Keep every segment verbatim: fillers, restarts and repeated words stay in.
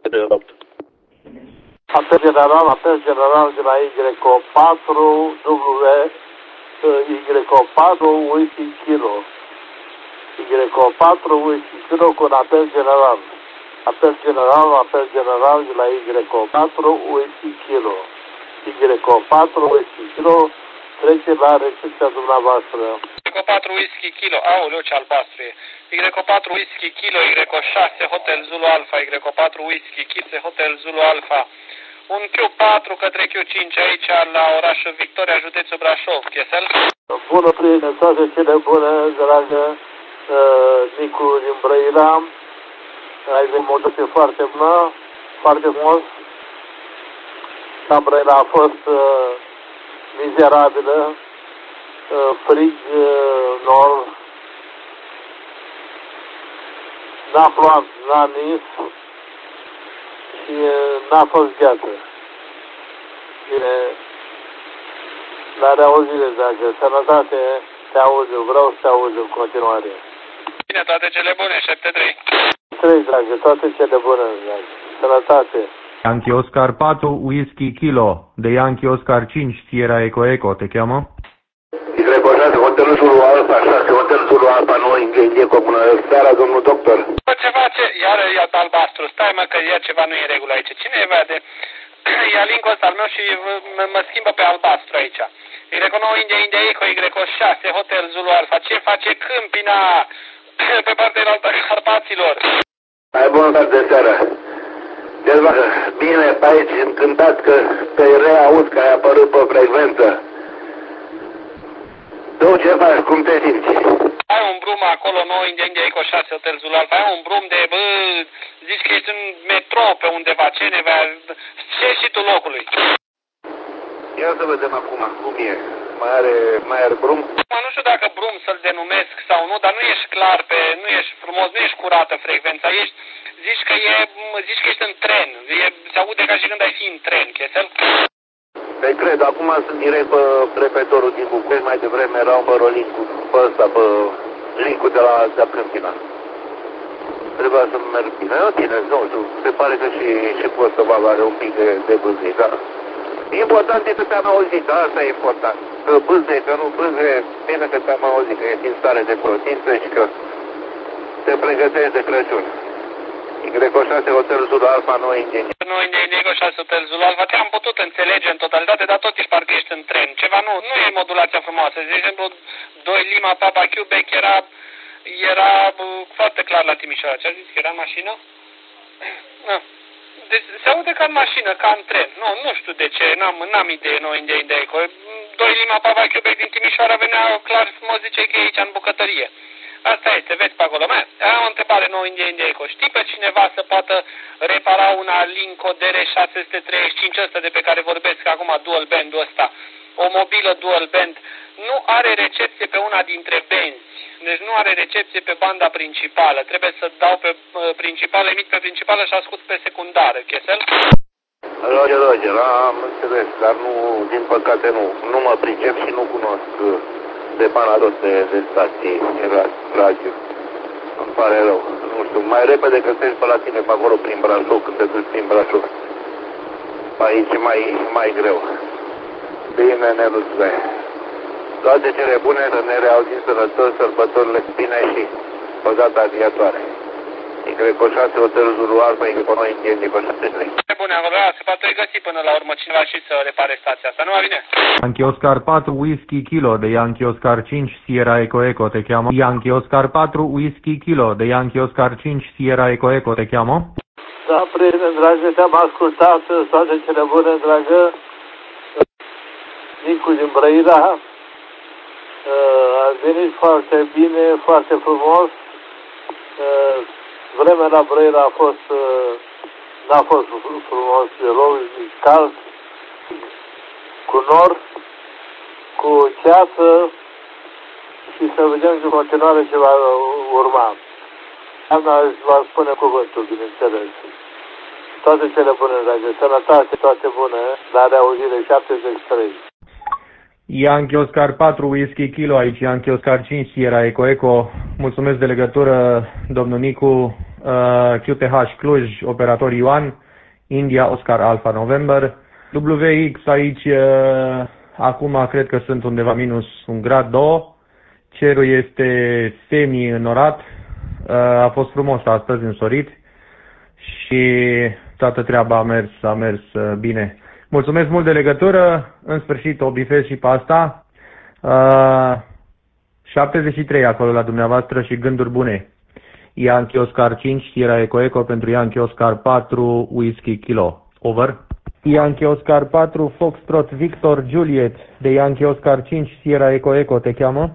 Apel general, apel general de la Y O patru W Y O patru Whisky Kilo. Y O patru Whisky Kilo cu un apel general. Apel general, apel general de la Y O patru Whisky Kilo. Y O patru Whisky Kilo trece la recepția dumneavoastră. Y O patru Whisky Kilo, aoleu ce albastru e. Y O patru Whisky Kilo, Y O șase Hotel Zulu Alpha, Y O patru Whisky Kilo, Hotel Zulu Alpha. Un Q patru către Q cinci aici la orașul Victoria, județul Brașov, Chesel. Bună, prieteni, toate cele bune, dragă uh, Nicu din Brăila. Ai venit o motoție foarte bună, foarte frumos. La Brăila a fost uh, mizerabilă, uh, frig, uh, nor, n-a plouat, n-a nins și uh, n-a fost gheață. Bine, la reauzire, dragă, sănătate, te aud, vreau să te aud în continuare. Bine, toate cele bune, șapte trei. trei, dragă, toate cele bune, dragă, sănătate. Yankee Oscar patru Whisky Kilo, de Yankee Oscar cinci Sierra Eco Eco, te cheamă? Y O șase Hotel Zulu Alpha, șase Hotel Zulu Alpha, nu Inghenie Comună. Seara, domnul doctor. Ce face? Iar e albastru. Stai mă că iar ceva nu e în regulă aici. Cine e vede? Ia linkul ăsta al meu și mă schimbă pe albastru aici. Y nouă India India Eco, Y șase Hotel Zulu Alpha. Ce face Câmpina pe partea altă a Carpaților? Ai bun de seara. Deci, bine, pe aici, încântat că te reaud că ai apărut pe frecvență. Tu ce faci? Cum te simți? Ai un brum acolo, nouă India India Eco șase Hotel Zulu Alpha. Ai un brum de, bă, zici că ești în metro pe undeva. Ce nevea? Ce și tu locului? Ia să vedem acum cum e. Mai are, mai are brum? Nu știu dacă brum să-l denumesc sau nu, dar nu ești clar, pe, nu ești frumos, nu ești curată frecvența. Ești, zici că e, zici că ești în tren. E, se aude ca și când ai fi în tren, Chesel? Te cred, acum sunt direct pe prefectorul din București, mai devreme erau pe link-ul pe ăsta, pe link-ul de la, de la Câmpina. Trebuia să merg bine. În tine, nu știu, se pare că și, și Postova are un pic de, de bâzei, dar important e că te-am auzit, asta e important. Că bâze, că nu bâze, bine că te-am auzit, că ești în stare de protință și că te pregătești de Crăciun. Y șase Hotel Zulu Alpha, nu Ingenie. Nu Ingenie, Y șase Hotel Zulu Alpha, te-am putut înțelege în totalitate, dar tot ești parcă ești în tren. Ceva nu, nu e modulația frumoasă. De exemplu, doi Lima Papa Quebec era, era foarte clar la Timișoara. Ce-a zis? Că era în mașină? Nu. Deci se aude ca în mașină, ca în tren. Nu, nu știu de ce, n-am, n-am idee, nu India India Eco. doi Lima Papa Quebec din Timișoara venea clar frumos, zice că e aici în bucătărie. Asta este, vezi pe acolo. Mai am o întrebare nouă India India Eco. Știi pe cineva să poată repara una Linco D R șase treizeci și cinci ăsta de pe care vorbesc acum, dual band-ul ăsta? O mobilă dual band. Nu are recepție pe una dintre benzi. Deci nu are recepție pe banda principală. Trebuie să dau pe uh, principală, emit pe principală și ascult pe secundară. Chesel? Roger, Roger, am înțeles, dar nu, din păcate nu. Nu mă pricep și nu cunosc depanator de, de stații radio. Îmi pare rău. Nu știu, mai repede găsești pe la tine pe acolo prin Brașov, când te duci prin Brașov. Aici e mai, mai greu. Bine, Neluțe. Toate cele bune, să ne reauzim sănătos, sărbătorile bine și o dată viitoare. Y șase Hotel Zulu Alpha, Y nouă India Y șase trei. Bune, acolo se poate găsi până la urmă cineva și să repare stația asta. Nu mai bine? Yankee Oscar patru Whisky Kilo, de Yankee Oscar cinci Sierra Eco Eco, te cheamă? Yankee Oscar patru Whisky Kilo, de Yankee Oscar cinci Sierra Eco Eco, te cheamă? Da, prieteni, dragă, te-am ascultat, toate cele bune, dragă. Nicu din Brăila. A venit foarte bine, foarte frumos. Vremea la Brăila a fost, n-a fost frumos deloc, cald, cu nor, cu ceață și să vedem în continuare ce va urma. Doamna îți va spune cuvântul, bineînțeles. Toate cele bune, dragă, sănătate, toate bune, la reauzire șaptezeci și trei. Yankee Oscar patru Whisky Kilo, aici Yankee Oscar cinci Sierra Eco Eco. Mulțumesc de legătură, domnul Nicu. uh, Q T H Cluj, operator Ioan, India Oscar Alpha November, W X aici, uh, acum cred că sunt undeva minus un grad, doi, cerul este semi-înorat, uh, a fost frumos astăzi, însorit și toată treaba a mers, a mers uh, bine. Mulțumesc mult de legătură, în sfârșit o bifez și pe asta. Uh, șaptezeci și trei acolo la dumneavoastră și gânduri bune. Yankee Oscar cinci, Sierra Eco Eco pentru Yankee Oscar patru, Whisky Kilo. Over. Yankee Oscar patru, Foxtrot Victor Juliet de Yankee Oscar cinci, Sierra Eco Eco, te cheamă?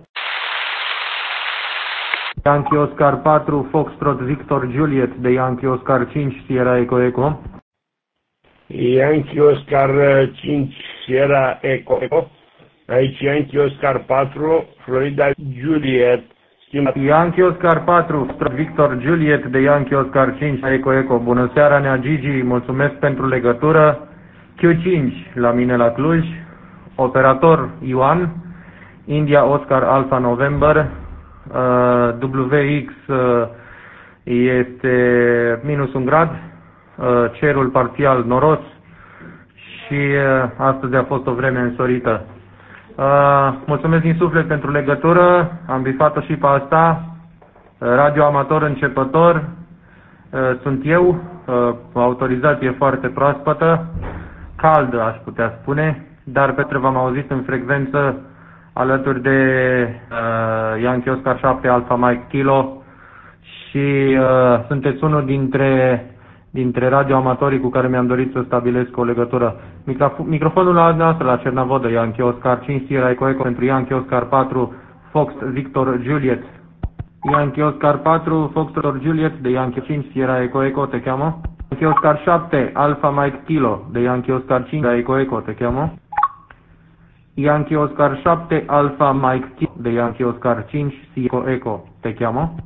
Yankee Oscar patru, Foxtrot Victor Juliet de Yankee Oscar cinci, Sierra Eco Eco. Yankee Oscar cinci, Sierra Eco Eco. Aici Yankee Oscar patru, Florida Juliet. Yankee Oscar patru, Victor Juliet de Yankee Oscar cinci, Eco Eco. Bună seara, Nea Gigi, mulțumesc pentru legătură. Q cinci la mine la Cluj, operator Ioan, India Oscar Alpha November, uh, W X uh, este minus un grad, uh, cerul parțial noros și uh, astăzi a fost o vreme însorită. Uh, mulțumesc din suflet pentru legătură, am bifat-o și pe asta. Uh, radio amator începător, uh, sunt eu, uh, autorizație foarte proaspătă, caldă aș putea spune, dar Petre v-am auzit în frecvență alături de uh, Yankee Oscar șapte Alpha Mike Kilo și uh, sunteți unul dintre dintre radioamatorii cu care mi-am dorit să stabilesc o legătură. Microfo microfonul la noastră la Cernavodă, Yankee Oscar cinci, Sierra Eco Eco pentru Yankee Oscar patru, Fox Victor Juliet. Yankee Oscar patru, Fox Victor Juliet de Yankee cinci, Sierra Eco Eco, te cheamă? Yankee Oscar șapte, Alpha Mike Kilo de Yankee Oscar cinci, Sierra Eco Eco, te cheamă? Yankee Oscar șapte, Alpha Mike Kilo de Yankee Oscar cinci, Sierra Eco Eco, te cheamă?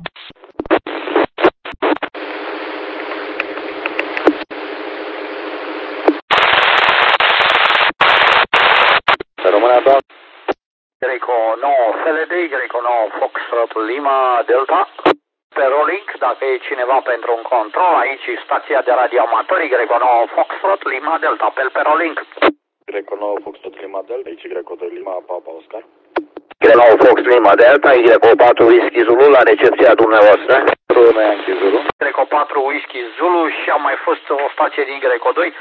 Greco nouă F L D, Greco nouă Foxtrot Lima Delta. Pe Rolling, dacă e cineva pentru un control, aici stația de radioamatori, Greco nouă Foxtrot Lima Delta, apel pe Rolling. Greco nouă Foxtrot Lima Delta, aici Greco doi Lima Papa Oscar. Greco nouă Fox Lima Delta, Greco patru Whisky Zulu la recepția dumneavoastră. Yankee Zulu. Greco patru Whisky Zulu și a mai fost o stație din Greco doi.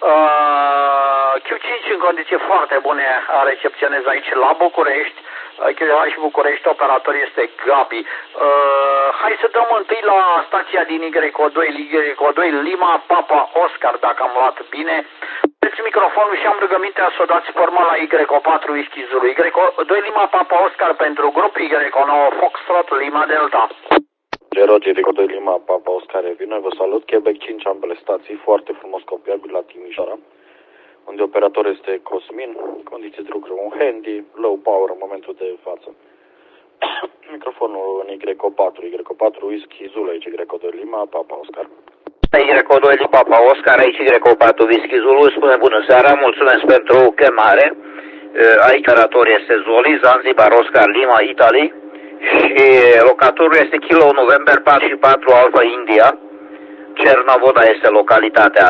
Uh, Q cinci în condiții foarte bune recepționez aici la București. Q H București, operator este Gabi. Uh, hai să dăm întâi la stația din Y doi, Y doi Lima Papa Oscar, dacă am luat bine. Dați microfonul și am rugămintea să o dați formă la Y patru Whisky Zulu. Y doi Lima Papa Oscar pentru grup, Y nouă Foxtrot Lima Delta. Roger, Y doi Lima Papa Oscar Revine, vă salut. Quebec cinci, ambele stații, foarte frumos copiabil la Timișoara, unde operator este Cosmin, condiții de lucru, un handy, low power în momentul de față. Microfonul în Y patru, Y patru Whisky Zulu, aici Y doi Lima Papa Oscar. Y doi Lima Papa Oscar, aici Y patru Whisky Zulu, spune bună seara, mulțumesc pentru chemare. Aici operator este Zoli, Zanzibar Oscar Lima, Italy. Și locatorul este Kilo November patru și patru Alpha India. Cernavoda este localitatea.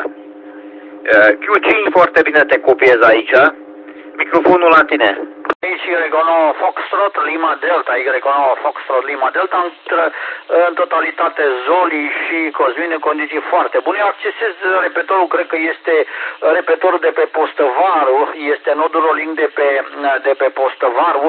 Q cinci, foarte bine te copiez aici. Microfonul la tine. Aici Y nouă Foxtrot Lima Delta, Y nouă Foxtrot Lima Delta, între, în totalitate Zoli și Cosmin în condiții foarte bune. Eu accesez repetorul, cred că este repetorul de pe Postăvaru, este nodul rolling de pe, de pe Postăvaru.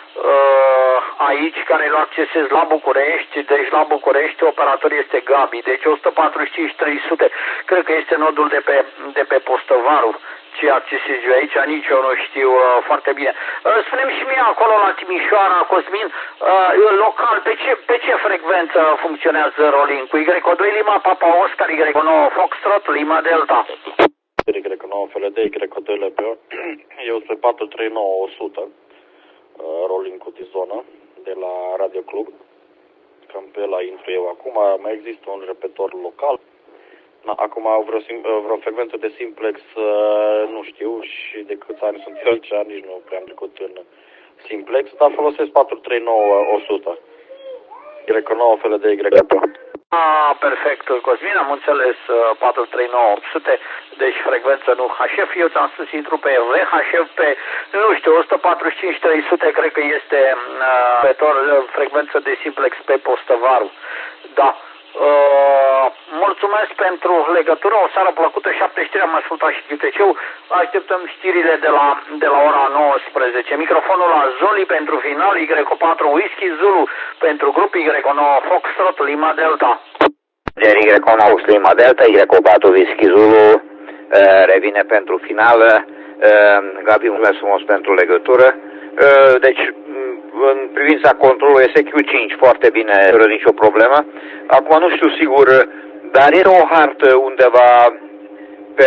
Aici, care îl accesez la București, deci la București operator este Gabi, deci o sută patruzeci și cinci trei sute, cred că este nodul de pe, de pe Postăvaru, ce accesez eu aici, nici eu nu știu uh, foarte bine. Uh, spune-mi și mie acolo la Timișoara, Cosmin, uh, local, pe ce, pe ce frecvență funcționează rolling? Cu Y doi Lima Papa Oscar, Y nouă Foxtrot Lima Delta. Y nouă F L D, Y doi L B O, eu sunt pe patru trei nouă o sută. Rolling cu Tizona de la Radio Club, cam pe la intru eu acum. Mai există un repetor local. Na, acum vreo, vreo frecvență de simplex nu știu și de câți ani sunt eu aici, nici nu prea am trecut în simplex, dar folosesc patru trei nouă o sută. Y nouă F L D, Y Ah, perfect, Cosmin, am înțeles, patru trei nouă opt sute, deci frecvență nu H F, eu ți-am spus intru pe V H F pe, nu știu, o sută patruzeci și cinci trei sute, cred că este uh, pe tor, frecvență de simplex pe Postăvaru. Da. Uh, mulțumesc pentru legătură, o seară plăcută, șapte știri am ascultat și Chiteceu, așteptăm știrile de la, de la ora nouăsprezece. Microfonul la Zoli pentru final, Y patru Whisky Zulu pentru grup, Y nouă Foxtrot Lima Delta. Y nouă Lima Delta, Y patru Whisky Zulu, uh, revine pentru final, uh, Gabi, mulțumesc frumos pentru legătură, uh, deci în privința controlului este Q cinci, foarte bine, fără nicio problemă. Acum nu știu sigur, dar era o hartă undeva pe,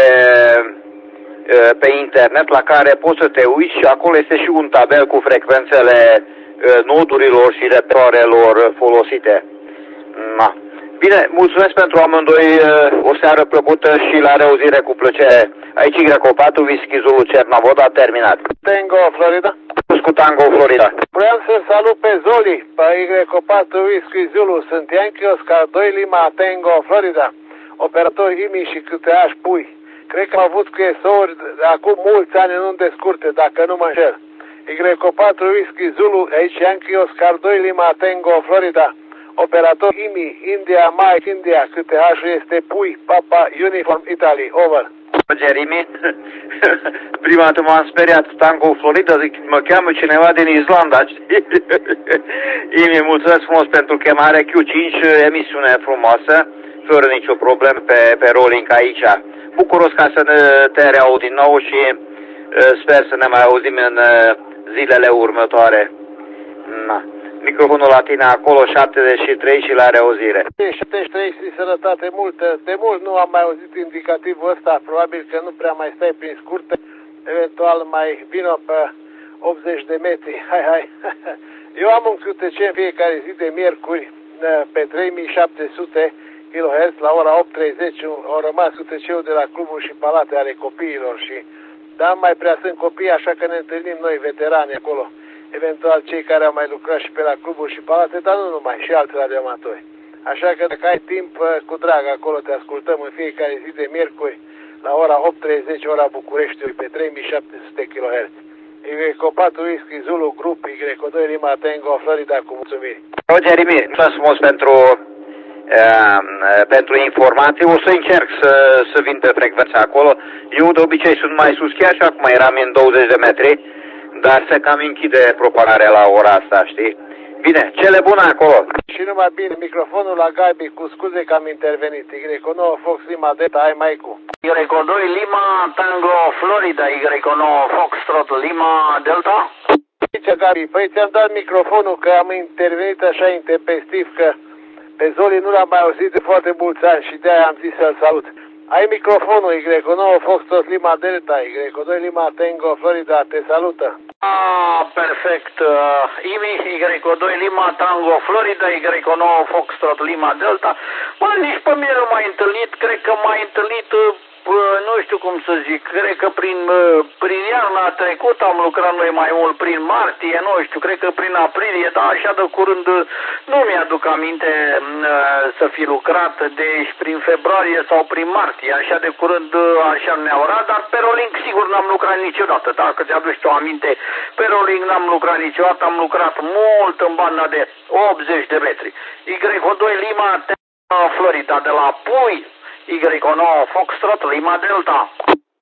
pe internet la care poți să te uiți și acolo este și un tabel cu frecvențele nodurilor și repertoarelor folosite. Na. Bine, mulțumesc pentru amândoi, o seară plăcută și la reauzire cu plăcere. Aici Y patru Whisky Zulu Cernavod a terminat. Tango, Florida. Cu Tango, Florida. Vreau să salut pe Zoli, pe Y patru Whisky Zulu. Sunt Yankee Oscar doi Lima Tango, Florida. Operator I M I și câte aș pui. Cred că am avut cresouri acum mulți ani, nu de scurte, dacă nu mă înșel. Y patru Whisky Zulu, aici Yankee Oscar doi Lima Tango, Florida. Operator I M I, India, Mike, India, câte H-ul este pui, Papa, Uniform, Italy, over. Jeremy, prima dată m-am speriat, Tango, Florida, zic, mă cheamă cineva din Islanda, știi? I M I, mulțumesc frumos pentru chemare, Q cinci, emisiune frumoasă, fără nicio problemă pe, pe rolling aici. Bucuros ca să ne te reaud din nou și uh, sper să ne mai auzim în uh, zilele următoare. Na. Microfonul la tine acolo, șaptezeci și trei și la reauzire. șaptezeci și trei și sănătate multă. De mult nu am mai auzit indicativul ăsta, probabil că nu prea mai stai prin scurte, eventual mai vină pe optzeci de metri. Hai, hai. Eu am un Q T C în fiecare zi de miercuri pe trei mii șapte sute kilohertz la ora opt treizeci. Au rămas Q T C-ul de la cluburi și palate ale copiilor și dar mai prea sunt copii, așa că ne întâlnim noi veterani acolo. Eventual cei care au mai lucrat și pe la cluburi și palate, dar nu numai, și alți radioamatori. Așa că dacă ai timp, cu drag, acolo te ascultăm în fiecare zi de miercuri, la ora opt treizeci, ora Bucureștiului, pe trei mii șapte sute kilohertz. Y patru Whisky Zulu, grup Y doi Lima Tango, Florida, cu mulțumiri. Roger Imi, mulțumesc frumos pentru, uh, pentru informații. O să încerc să, să vin pe frecvența acolo. Eu de obicei sunt mai sus, chiar și acum eram în douăzeci de metri. Dar se cam închide propagarea la ora asta, știi? Bine, cele bune acolo. Și numai bine, microfonul la Gabi, cu scuze că am intervenit. Y nouă Fox Lima Delta, ai Maicu. Y doi Lima Tango Florida, Y nouă Foxtrot Lima Delta. Zice Gabi, păi ți-am dat microfonul că am intervenit așa intempestiv, că pe Zoli nu l-am mai auzit de foarte mulți ani și de-aia am zis să-l salut. Ai microfonul, Y nouă Foxtrot Lima Delta, Y doi Lima Tango Florida, te salută. Ah, perfect. Uh, I M I, Y doi Lima Tango Florida, Y nouă Foxtrot Lima Delta. Bă, nici pe mine nu m-ai întâlnit, cred că m-ai întâlnit, uh, nu știu cum să zic, cred că prin, uh, prin iarna trecută am lucrat noi mai mult, prin martie, nu știu, cred că prin aprilie, dar așa de curând uh, nu mi-aduc aminte uh, să fi lucrat, deci prin februarie sau prin martie, așa de curând, uh, așa neaurat, dar pe rolling sigur n-am lucrat niciodată, dacă ți-aduci tu aminte, pe rolling n-am lucrat niciodată, am lucrat mult în banda de optzeci de metri. Y doi Lima Florida, de la Pui, Y nouă Foxtrot Lima Delta.